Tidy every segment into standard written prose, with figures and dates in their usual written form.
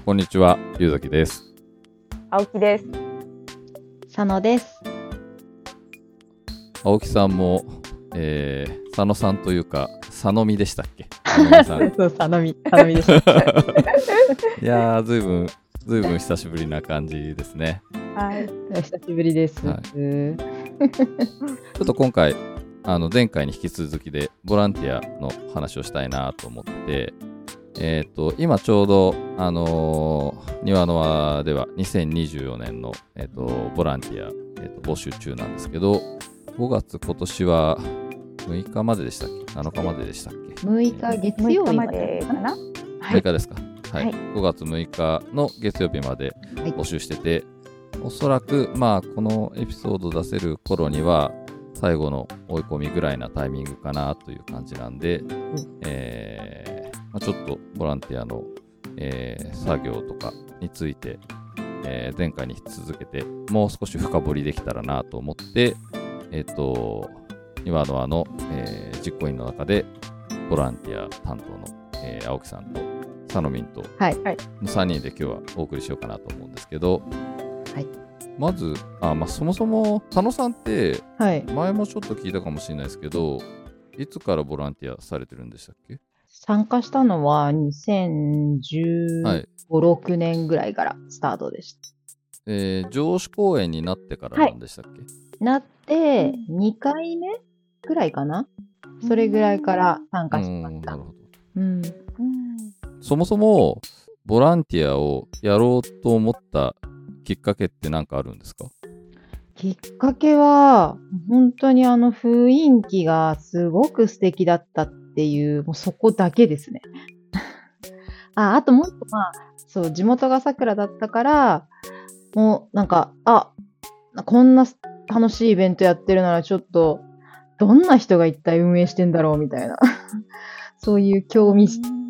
こんにちは、ゆうざきです。 青木です。 佐野です。 青木さんも、佐野さんというか、佐野みでしたっけ？佐野さん。 そう、佐野みでした。 いやー、ずいぶん久しぶりな感じですね。 はい。 久しぶりです。 はい、ちょっと今回、前回に引き続きで、ボランティアの話をしたいなと思ってて、今ちょうど、庭の輪では2024年の、ボランティア、募集中なんですけど、5月今年は6日まででしたっけ ?7 日まででしたっけ ?6 日月曜日までかな、 6日ですか、はい、 はい。 5月6日の月曜日まで募集してて、おそらく、このエピソード出せる頃には、最後の追い込みぐらいなタイミングかなという感じなんで、ちょっとボランティアの、作業とかについて、前回に続けてもう少し深掘りできたらなと思って、今の実行委員の中でボランティア担当の、青木さんとサノミンと3人で今日はお送りしようかなと思うんですけど、 はい、 まずそもそも佐野さんって、 はい、 前もちょっと聞いたかもしれないですけど、いつからボランティアされてるんでしたっけ？ 参加したのは2015、6年ぐらいからスタートでした。 上司公演になってからなんでしたっけ？ なって2回目ぐらいかな、それぐらいから参加しました。 なるほど。そもそもボランティアをやろうと思ったきっかけって何かあるんですか？ きっかけは本当に雰囲気がすごく素敵だったっていう、もうそこだけですね。あともっとそう、地元が桜だったから、もうなんか、こんな楽しいイベントやってるならちょっと、どんな人が一体運営してんだろうみたいな、そういう興味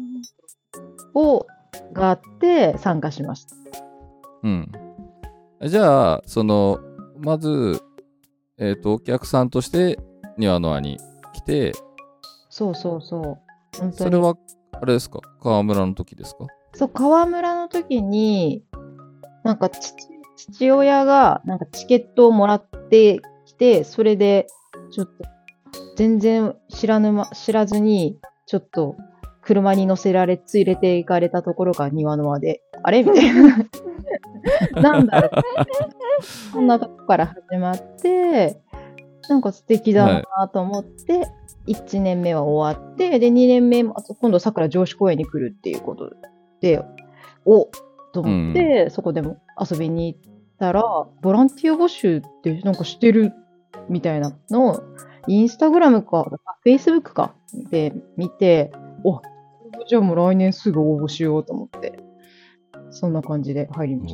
があって参加しました。 うん。じゃあ、まず、お客さんとして庭の輪に来て、 そう。本当にそれは、あれですか？川村の時ですか？ そう、川村の時に、なんか父親がなんかチケットをもらってきて、それでちょっと全然知らずにちょっと車に乗せられ連れて行かれたところが庭の輪で、あれみたいななんだろうそんなとこから始まって、なんか素敵だなと思って、1年目は終わって、で2年目も今度桜上司公園に来るっていうことで、と思って、そこでも遊びに行ったら、ボランティア募集ってなんかしてるみたいなのをインスタグラムかフェイスブックかで見て、じゃあもう来年すぐ応募しようと思って、そんな感じで入りました。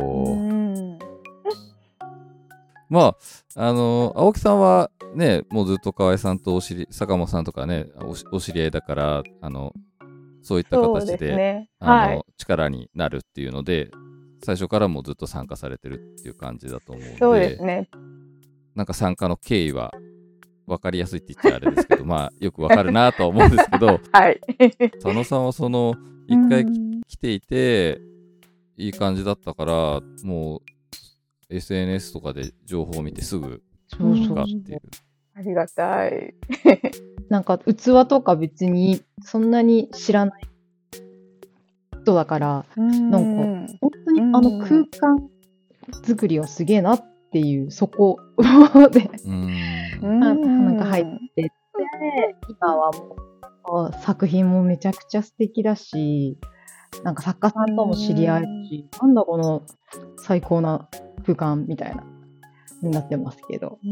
青木さんはね、もうずっと河合さんと坂本さんとかね、お知り合いだから、そういった形で、力になるっていうので、最初からもうずっと参加されてるっていう感じだと思うので、 そうですね。 なんか参加の経緯は分かりやすいって言っちゃあれですけど、よく分かるなとは思うんですけど、 はい。 佐野さんは一回来ていて、いい感じだったから、もう SNS とかで情報を見てすぐ来たっていう。 ありがたい。 なんか器とか別にそんなに知らない人だから、なんか本当に空間作りはすげえなっていう、そこでなんか入ってって、今はもう作品もめちゃくちゃ素敵だし、なんか作家さんとも知り合えるし、なんだこの最高な空間みたいなになってますけど。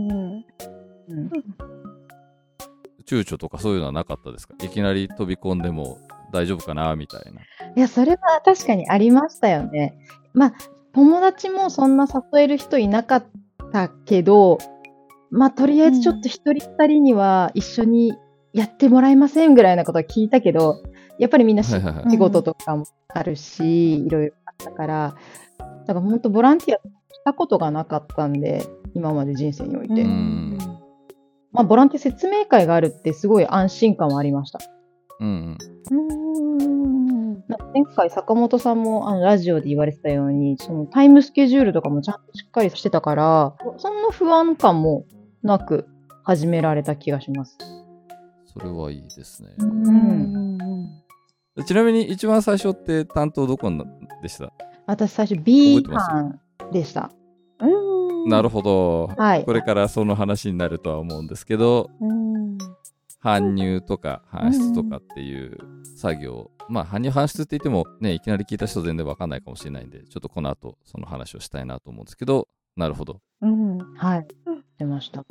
躊躇とかそういうのはなかったですか？いきなり飛び込んでも大丈夫かなみたいな。 いや、それは確かにありましたよね。友達もそんな誘える人いなかったけど、とりあえずちょっと一人二人には一緒にやってもらえませんぐらいなことは聞いたけど、やっぱりみんな仕事とかもあるし、いろいろあったから、だから本当ボランティアしたことがなかったんで、今まで人生において。ボランティア説明会があるってすごい安心感はありました。 前回坂本さんもラジオで言われてたように、そのタイムスケジュールとかもちゃんとしっかりしてたから、そんな不安感もなく始められた気がします。 それはいいですね。 うんちなみに一番最初って担当どこでした？ 私最初 B 班でした。 なるほど、 はい、 これからその話になるとは思うんですけど、搬入とか搬出とかっていう作業、まあ搬入搬出って言ってもね、いきなり聞いた人全然わかんないかもしれないんで、ちょっとこの後その話をしたいなと思うんですけど、なるほど。 はい、出ました。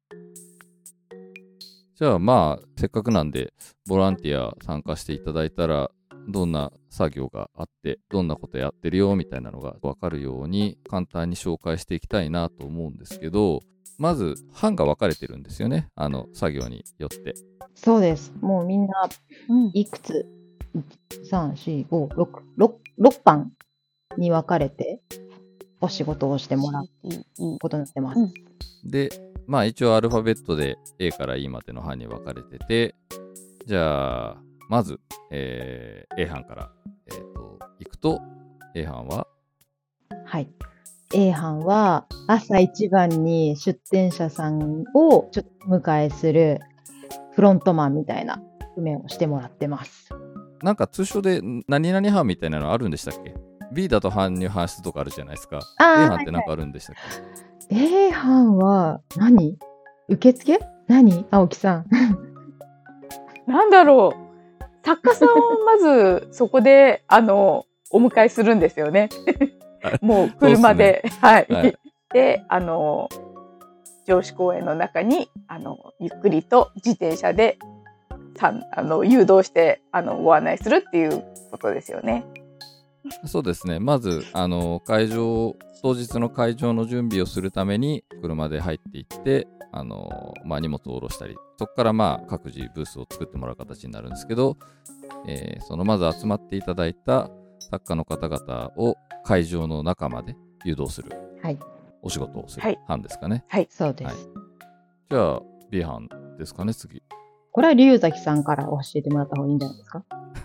じゃあまあせっかくなんでボランティア参加していただいたら、どんな作業があってどんなことやってるよみたいなのが分かるように簡単に紹介していきたいなと思うんですけど、まず班が分かれてるんですよね、作業によって。 そうです。もうみんないくつ、3、4、5、6班に分かれてお仕事をしてもらうことになってます。 で、まあ一応アルファベットで A から E までの班に分かれてて、じゃあまず、A 班から、いくと、A 班は？ はい。A 班は朝一番に出店者さんをちょっと迎えするフロントマンみたいな役目をしてもらってます。 なんか通称で何々班みたいなのあるんでしたっけ？ B だと搬入搬出とかあるじゃないですか。A 班ってなんかあるんでしたっけ？ A 班は何？受付？何？青木さん。 なんだろう。作家さんをまずそこでお迎えするんですよね。もう車で、はい。で上司公園の中にゆっくりと自転車で誘導してご案内するっていうことですよね。 そうですね。まず当日の会場の準備をするために車で入っていって、まあ、荷物を下ろしたり、そこからまあ各自ブースを作ってもらう形になるんですけど、そのまず集まっていただいた作家の方々を会場の中まで誘導する、 はい、 お仕事をする班ですかね。 はい、そうです。はい、 じゃあ B 班ですかね、次。 これは龍崎さんから教えてもらった方がいいんじゃないですか？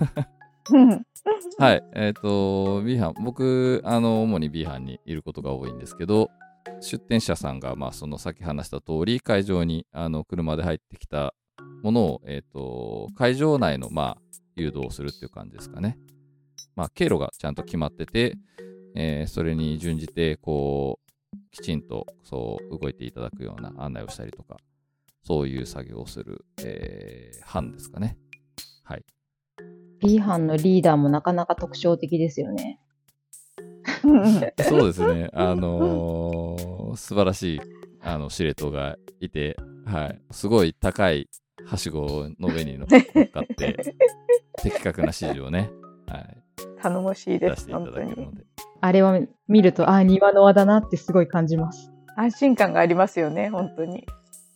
はい、B 班、僕主に B 班にいることが多いんですけど、出店者さんが、まあ、その先話した通り会場に車で入ってきたものを、会場内の、まあ、誘導をするっていう感じですかね。まあ、経路がちゃんと決まってて、それに準じてこうきちんとそう動いていただくような案内をしたりとか、そういう作業をする、班ですかね。はい。 B 班のリーダーもなかなか特徴的ですよね。 そうですね。素晴らしい司令塔がいて、はい、すごい高いはしごの上に乗っかって的確な指示をね、はい、 頼もしいです。 出していただけるので、 あれを見ると庭の輪だなってすごい感じます。 安心感がありますよね、本当に。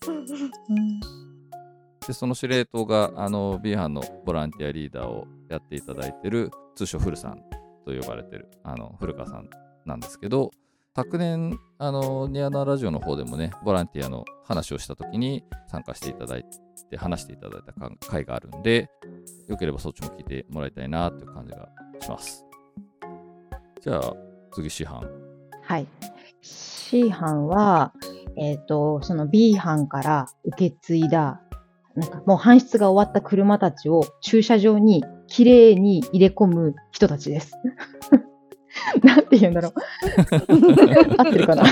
でその司令塔がB 班のボランティアリーダーをやっていただいている通称古さんと呼ばれてる古川さんなんですけど、昨年ニアナラジオの方でもね、ボランティアの話をした時に参加していただいて話していただいた回があるんで、よければそっちも聞いてもらいたいなという感じがします。じゃあ次 C 班。 はい、C 班はその B 班から受け継いだなんかもう搬出が終わった車たちを駐車場にきれいに入れ込む人たちです。なんて言うんだろう。合ってるかな。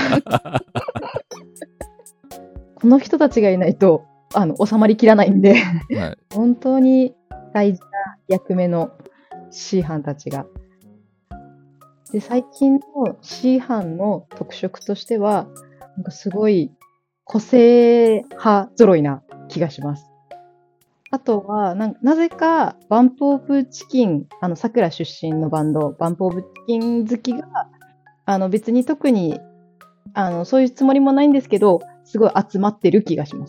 この人たちがいないと収まりきらないんで、はい、本当に大事な役目の C 班たちが。で、最近の C 班の特色としては、なんかすごい個性派揃いな気がします。あとはなぜかバンプオブチキン、さくら出身のバンドバンプオブチキン好きが別に特にそういうつもりもないんですけど、すごい集まってる気がします。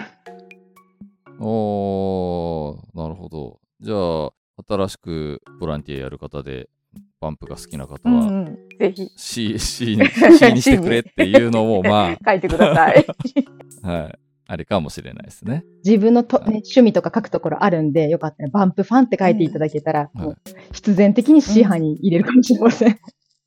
おー、なるほど。じゃあ新しくボランティアやる方でバンプが好きな方は、 ぜひ C にしてくれっていうのもまあ書いてください。 はい、 ありかもしれないですね。 自分の趣味とか書くところあるんで、よかったらバンプファンって書いていただけたら、もう必然的に C 班に入れるかもしれません。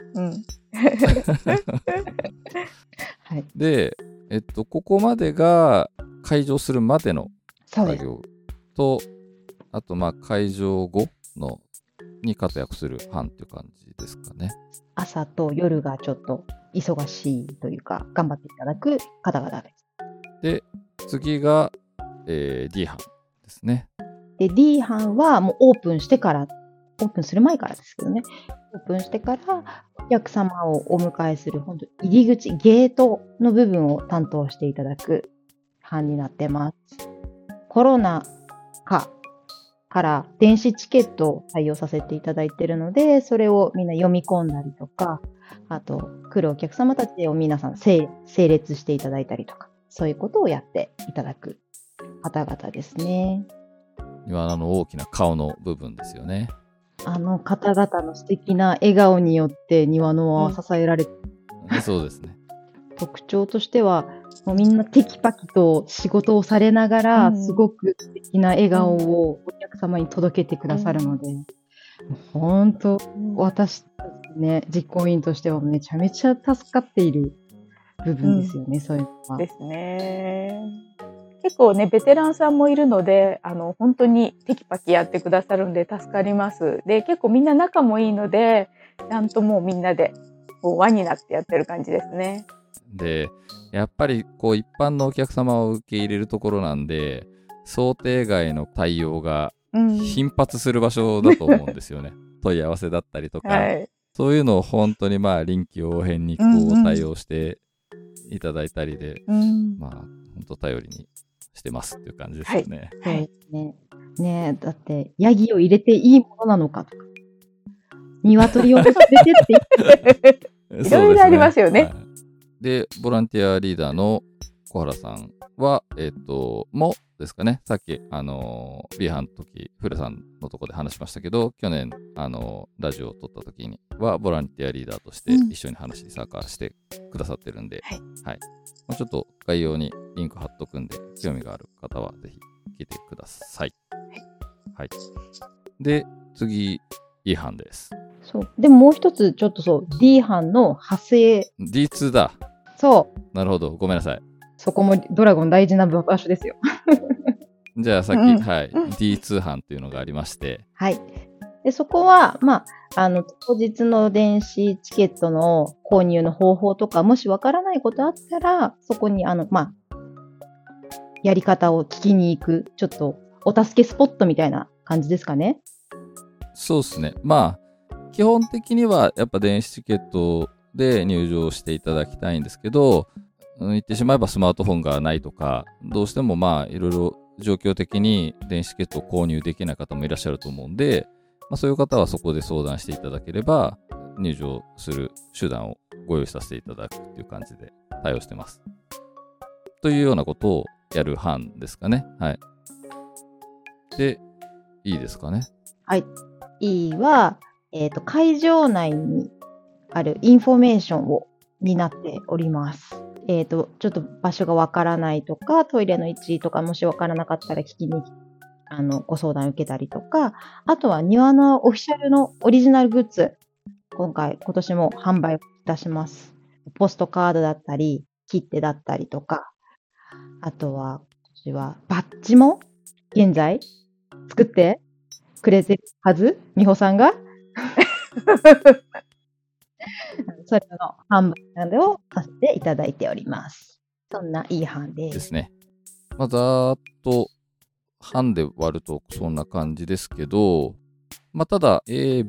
はい、で、ここまでが開場するまでの作業と、あと開場後に活躍する班っていう感じですかね。 朝と夜がちょっと忙しいというか、頑張っていただく方々です。 で、次が、D 班ですね。 で、D 班はもうオープンする前からですけどね、オープンしてからお客様をお迎えする、本当入り口、ゲートの部分を担当していただく班になってます。コロナ禍から電子チケットを採用させていただいているので、それをみんな読み込んだりとか、あと来るお客様たちを皆さん整列していただいたりとか、そういうことをやっていただく方々ですね。 今大きな顔の部分ですよね。 あの方々の素敵な笑顔によって庭の輪は支えられて、 そうですね。 特徴としては、もうみんなテキパキと仕事をされながら、すごく素敵な笑顔をお客様に届けてくださるので、本当、私たちね、実行委員としてはめちゃめちゃ助かっている部分ですよね、そういうのは。 ですね。結構ね、ベテランさんもいるので、本当にテキパキやってくださるんで助かります。で、結構みんな仲もいいので、ちゃんともうみんなで輪になってやってる感じですね。 で、やっぱり一般のお客様を受け入れるところなんで、想定外の対応が頻発する場所だと思うんですよね。問い合わせだったりとか、はい、そういうのを本当に臨機応変に対応していただいたりで、本当頼りにしてますっていう感じですよね。 はい。ねえ、だってヤギを入れていいものなのかとか、鶏を連れてっていろいろありますよね。 で、ボランティアリーダーの小原さんは、もですかね、さっき、B 班の時、古さんのとこで話しましたけど、去年、ラジオを撮った時には、ボランティアリーダーとして一緒に話に参加してくださってるんで、はいちょっと概要にリンク貼っとくんで、興味がある方はぜひ聞いてください。はい。で、次、E 班です。 そう。でももう一つ、ちょっとD 班の派生。 D2 だ。 そう。 なるほど。ごめんなさい。 そこもドラゴン大事な場所ですよ。 じゃあさっき、はい。D2 班っていうのがありまして。 はい。で、そこは、当日の電子チケットの購入の方法とか、もしわからないことあったら、そこに、やり方を聞きに行く、ちょっとお助けスポットみたいな感じですかね。 そうですね。基本的にはやっぱ電子チケットで入場していただきたいんですけど、言ってしまえばスマートフォンがないとか、どうしてもいろいろ状況的に電子チケットを購入できない方もいらっしゃると思うんで、そういう方はそこで相談していただければ、入場する手段をご用意させていただくっていう感じで対応してます。というようなことをやる班ですかね。はい。で、いいですかね。 はい。E は、会場内にあるインフォメーションになっております。ちょっと場所がわからないとか、トイレの位置とかもしわからなかったら聞きにご相談受けたりとか、あとは庭のオフィシャルのオリジナルグッズ、今年も販売いたします。ポストカードだったり、切手だったりとか、あとは、今年はバッジも現在作ってくれてるはず、美穂さんが。それの販売などをさせていただいております。そんないい班です。 ですね。ざーっと班で割るとそんな感じですけど、ただ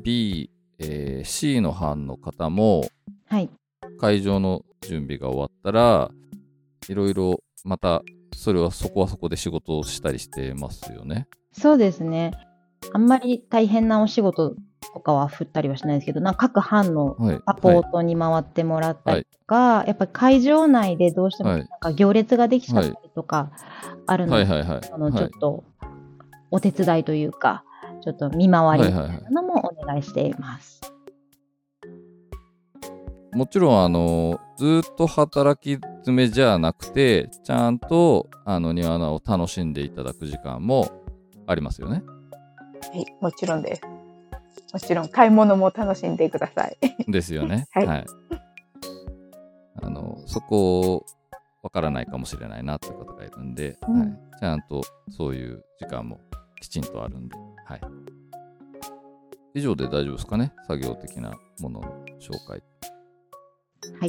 A、B、C の班の方も、 はい、 会場の準備が終わったら、いろいろまたそこはそこで仕事をしたりしてますよね。 そうですね。あんまり大変なお仕事とかは振ったりはしないですけど、各班のサポートに回ってもらったりとか、やっぱり会場内でどうしても行列ができちゃったりとかあるので、ちょっとお手伝いというか、ちょっと見回りみたいなのもお願いしています。 もちろんずっと働き詰めじゃなくて、ちゃんと庭菜を楽しんでいただく時間もありますよね。 はい、もちろんです。もちろん買い物も楽しんでください。 ですよね。 はい。 はい、そこわからないかもしれないなっていう方がいるんで、はい、ちゃんとそういう時間もきちんとあるんで、はい。以上で大丈夫ですかね、作業的なものの紹介。 はい。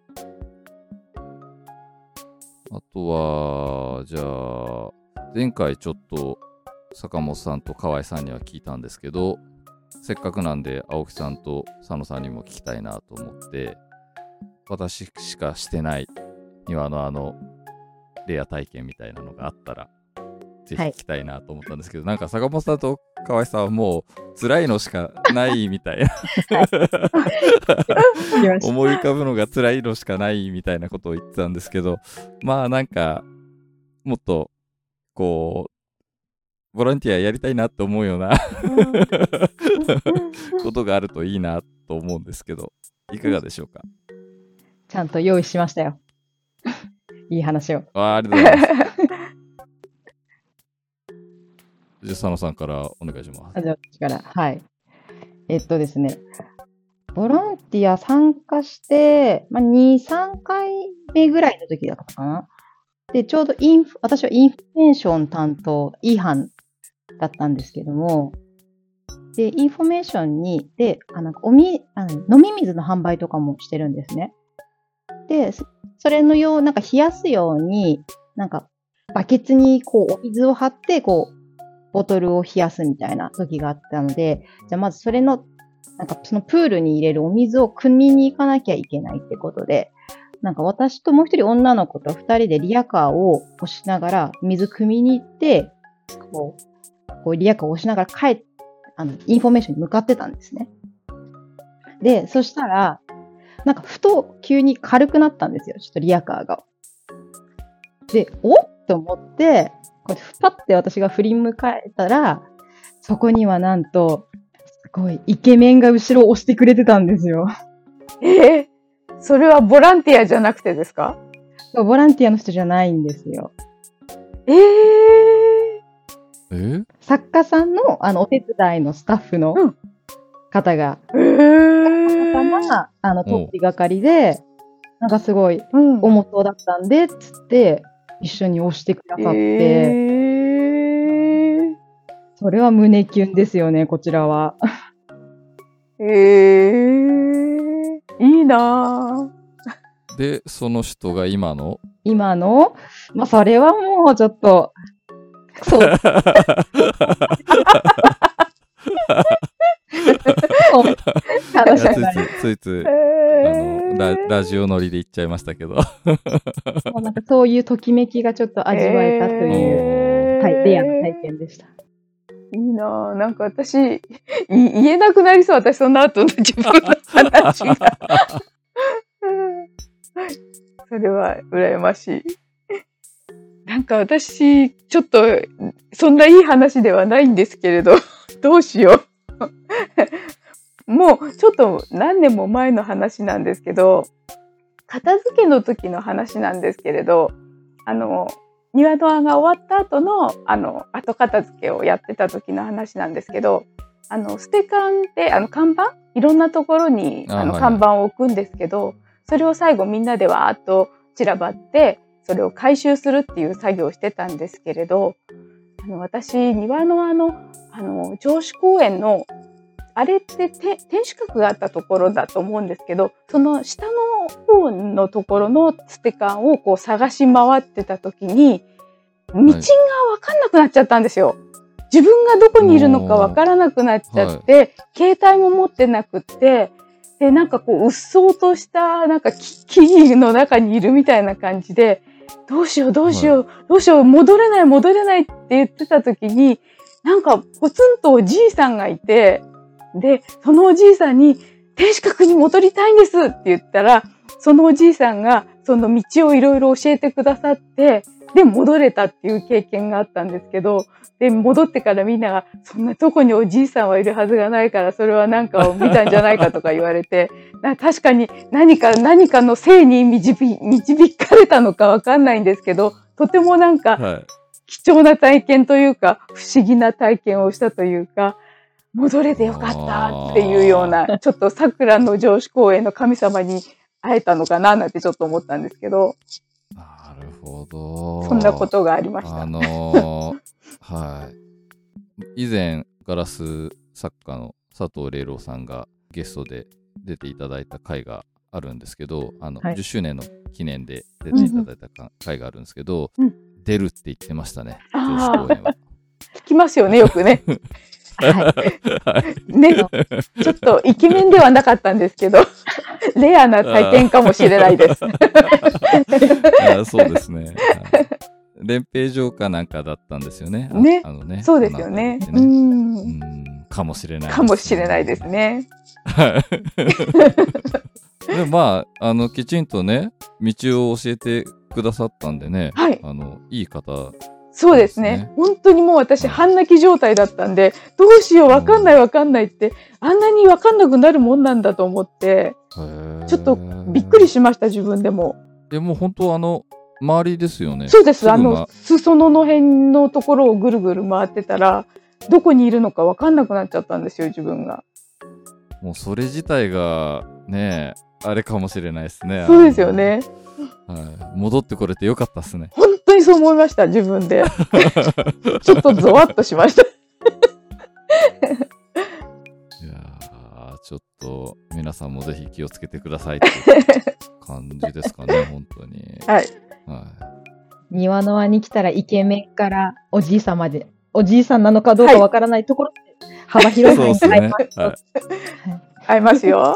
あとは、じゃあ、前回ちょっと坂本さんと河合さんには聞いたんですけど、せっかくなんで青木さんと佐野さんにも聞きたいなと思って、私しかしてない庭のレア体験みたいなのがあったら、ぜひ聞きたいなと思ったんですけど、なんか坂本さんと河合さんはもう辛いのしかないみたいな思い浮かぶのが辛いのしかないみたいなことを言ってたんですけど、まあなんかもっとこうボランティアやりたいなと思うようなことがあるといいなと思うんですけど、いかがでしょうか。 ちゃんと用意しましたよ。いい話を。 ありがとうございます。じゃあ佐野さんからお願いします。 じゃあ私から、はい。ですね、ボランティア参加して、2、3回目ぐらいの時だったかな。で、ちょうど私はインフォメーション担当、イーハンだったんですけども、で、インフォメーションに、で、飲み水の販売とかもしてるんですね。で、それのよう、なんか冷やすように、なんかバケツにこうお水を張って、こう、ボトルを冷やすみたいな時があったので、じゃあまずそれの、なんかそのプールに入れるお水を汲みに行かなきゃいけないってことで、なんか私ともう一人女の子と二人でリヤカーを押しながら水汲みに行って、こうリヤカーを押しながらインフォメーションに向かってたんですね。で、そしたら、なんかふと急に軽くなったんですよ。ちょっとリヤカーが。で、おっと思って、こうパッて私が振り向かえたら、そこにはなんと、すごいイケメンが後ろを押してくれてたんですよ。 それはボランティアじゃなくてですか？ ボランティアの人じゃないんですよ。作家さんのお手伝いのスタッフの方が、たまたま取りがかりで、なんかすごい重そうだったんで、つって一緒に押してくださって、それは胸キュンですよね、こちらは。 いいなぁ。 で、その人が今の、 それはもうちょっと、そう。 ついついラジオ乗りで言っちゃいましたけどなんかそういうときめきがちょっと味わえたという、レアな体験でした。 いいなぁ。なんか私言えなくなりそう。私その後の自分の話がそれは羨ましい。なんか私ちょっとそんないい話ではないんですけれどどうしようもうちょっと何年も前の話なんですけど、片付けの時の話なんですけれど、庭ドアが終わった後の後片付けをやってた時の話なんですけど、ステカンって看板、いろんなところに看板を置くんですけど、それを最後みんなでわーっと散らばってそれを回収するっていう作業をしてたんですけれど、私庭の城址公園のあれって天守閣があったところだと思うんですけど、その下の方のところのステカンをこう探し回ってた時に道が分かんなくなっちゃったんですよ。自分がどこにいるのか分からなくなっちゃって、携帯も持ってなくって、でなんかこううっそうとしたなんか木々の中にいるみたいな感じで、どうしよう戻れないって言ってた時に、なんかポツンとおじいさんがいて、でそのおじいさんに天守閣に戻りたいんですって言ったら、そのおじいさんがその道をいろいろ教えてくださって、で、戻れたっていう経験があったんですけど、で、戻ってからみんなが、そんなとこにおじいさんはいるはずがないから、それはなんかを見たんじゃないかとか言われて、確かに何かの性に導かれたのかわかんないんですけど、とてもなんか、 はい。 貴重な体験というか、不思議な体験をしたというか、戻れてよかったっていうような、ちょっと桜の城址公園の神様に会えたのかななんてちょっと思ったんですけど、 なるほど。 そんなことがありました。 はい。以前、ガラス作家の佐藤玲郎さんがゲストで出ていただいた回があるんですけど、 はい、 10周年の記念で出ていただいた回があるんですけど、出るって言ってましたね、城址公園は。 聞きますよね、よくね。はい。ね、ちょっとイケメンではなかったんですけど、レアな体験かもしれないです。 そうですね。練兵場かなんかだったんですよね。 ね。そうですよね。 かもしれない、 かもしれないですね。 でもまあ、きちんとね、道を教えてくださったんでね、 はい。 いい方。 そうですね。本当にもう私、半泣き状態だったんで、どうしよう、わかんないって、あんなにわかんなくなるもんなんだと思って、ちょっとびっくりしました、自分でも。 もう本当周りですよね。 そうです。裾野の辺のところをぐるぐる回ってたら、どこにいるのかわかんなくなっちゃったんですよ、自分が。 もうそれ自体が、ね、あれかもしれないですね。 そうですよね。 はい。戻ってこれてよかったっすね。 本当にそう思いました、自分で。ちょっとゾワッとしました。 いやー、ちょっと皆さんもぜひ気をつけてくださいって感じですかね、本当に。 はい。 はい、庭の輪に来たらイケメンからおじいさんまで、おじいさんなのかどうかわからないところで、幅広い範囲に会います。はい。 会いますよ。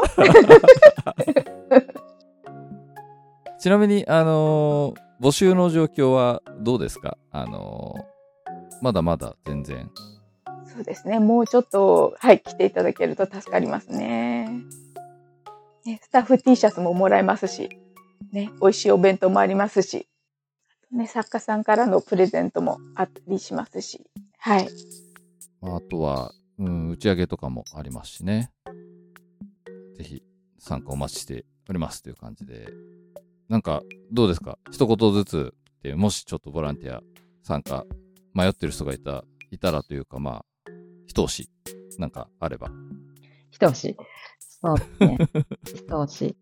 ちなみに、募集の状況はどうですか？まだまだ全然。 そうですね。もうちょっと、はい、来ていただけると助かりますね。スタッフ T シャツももらえますし、ね、美味しいお弁当もありますし、ね、作家さんからのプレゼントもあったりしますし、はい。 あとは、打ち上げとかもありますしね。ぜひ参加お待ちしておりますという感じで。なんか、どうですか？一言ずつで、もしちょっとボランティア参加迷ってる人がいたらというか、まあ、一押し、なんかあれば。 一押し。そうですね。一押し。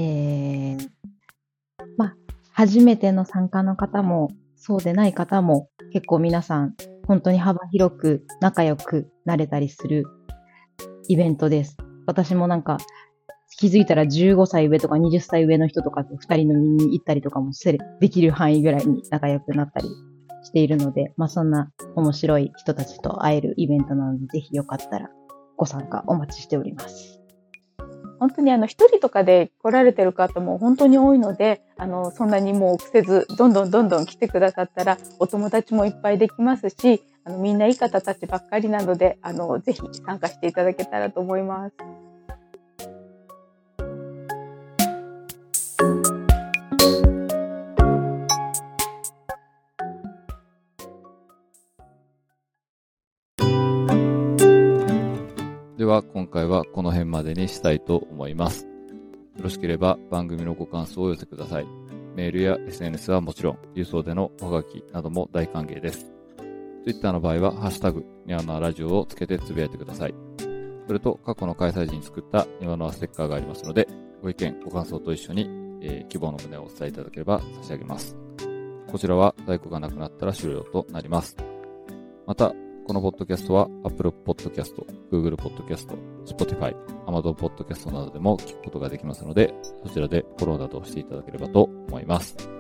まあ、初めての参加の方も、そうでない方も、結構皆さん、本当に幅広く仲良くなれたりするイベントです。私もなんか、気づいたら15歳上とか20歳上の人とかと2人飲みに行ったりとかもできる範囲ぐらいに仲良くなったりしているので、まあそんな面白い人たちと会えるイベントなので、ぜひよかったらご参加お待ちしております。 本当に一人とかで来られてる方も本当に多いので、そんなにもう苦せず、どんどん来てくださったら、お友達もいっぱいできますし、みんないい方たちばっかりなので、ぜひ参加していただけたらと思います。 では今回はこの辺までにしたいと思います。よろしければ番組のご感想をお寄せください。メールや SNS はもちろん、郵送でのおはがきなども大歓迎です。Twitter の場合は、ハッシュタグ、にわのわラジオをつけてつぶやいてください。それと、過去の開催時に作ったにわのわステッカーがありますので、ご意見、ご感想と一緒に、希望の旨をお伝えいただければ差し上げます。こちらは在庫がなくなったら終了となります。また、このポッドキャストは Apple Podcast、Google Podcast、Spotify、Amazon Podcast などでも聞くことができますので、そちらでフォローなどをしていただければと思います。